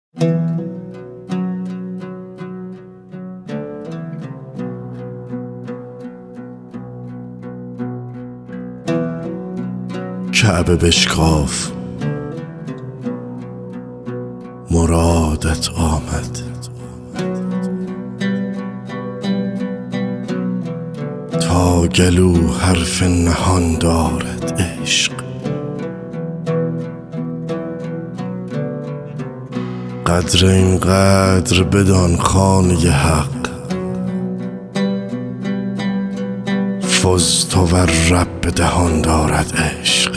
کعبه بشکاف، مرادت آمد. تا گلو حرف نهان دارد عشق، قدر این قدر بدان خانه حق. فزت و رب دهان دارد عشق.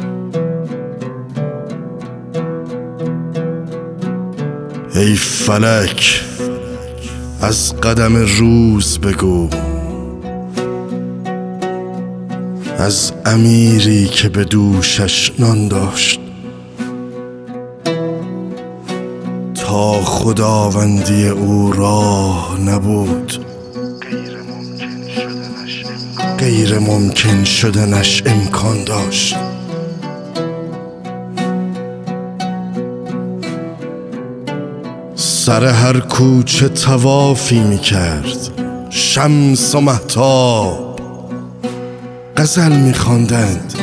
ای فلک از قدم روز بگو، از امیری که به دوشش نان داشت. تا خداوندی او راه نبود، غیر ممکن شدنش امکان داشت. سر هر کوچه طوافی میکرد، شمس و مهتاب غزل میخواندند.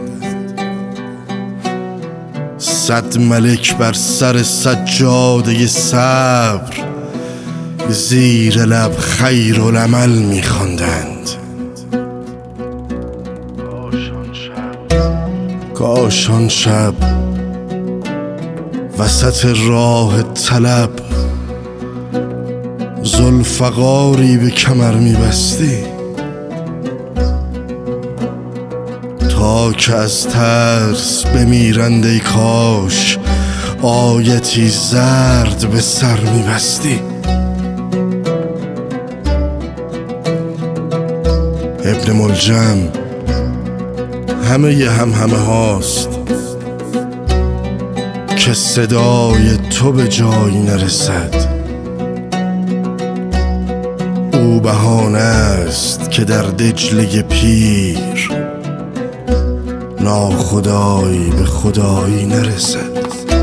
100 ملک بر سر سجاده صبر، زیر لب خیرالعمل میخواندند. کاش آن شب وسط راه طلب، ذوالفقاری به کمر میبستی. تا که از ترس بمیرند ای کاش، آیتی زرد به سر میبستی. ابن ملجم همه همه هاست که صدای تو به جایی نرسد. او بهانه است که در دجله پیر، ناخدایی به خدایی نرسد.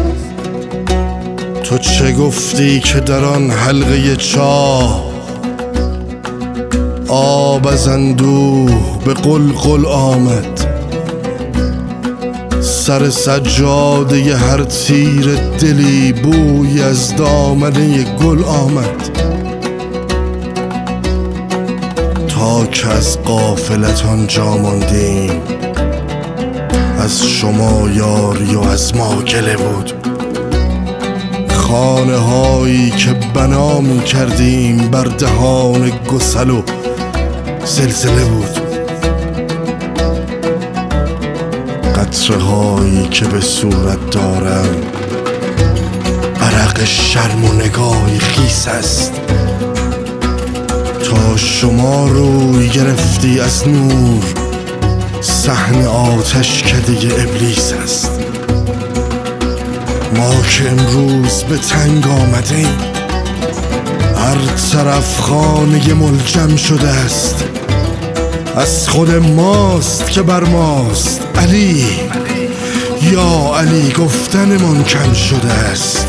تو چه گفتی که در آن حلقه چاه، آب از اندوه به قلقل آمد. سر سجاده هر تیر دلی بوی از دامنه گل آمد. تا که از غافلت آنجا ماندیم، از شما یاری و از ما گله بود. خانه هایی که بنا می کردیم بر دهان گسل و زلزله بود. قطره هایی که به صورت دارم، عرق شرم و نگاهی خیس است. تا شما روی گرفتی از نور، صحن آتش کده ابلیس است. ما که امروز به تنگ آمدیم، هر طرف خانه ملجم شده است. از خود ماست که بر ماست علی، یا علی گفتنمان کم شده است.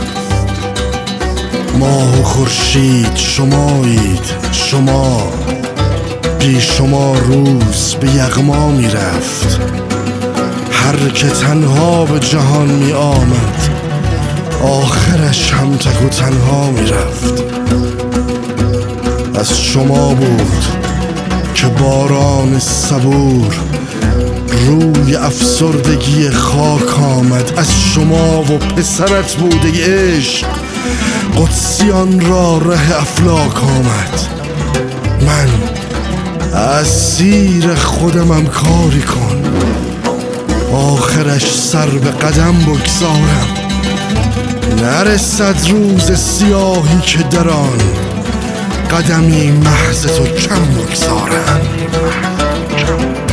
ماه و خورشید شمایید، شما بی شما روز به یغما می رفت. هر که تنها به جهان می آمد، آخرش هم تک و تنها می رفت. از شما بود که باران صبور روی افسردگی خاک آمد. از شما و پسرت بوده عشق، قدسیان را ره افلاک آمد. من اسیر خودمم کاری کن، آخرش سر به قدم بگذارم. نرسد روز سیاهی که در آن، قدمی محض تو کم بگذارم.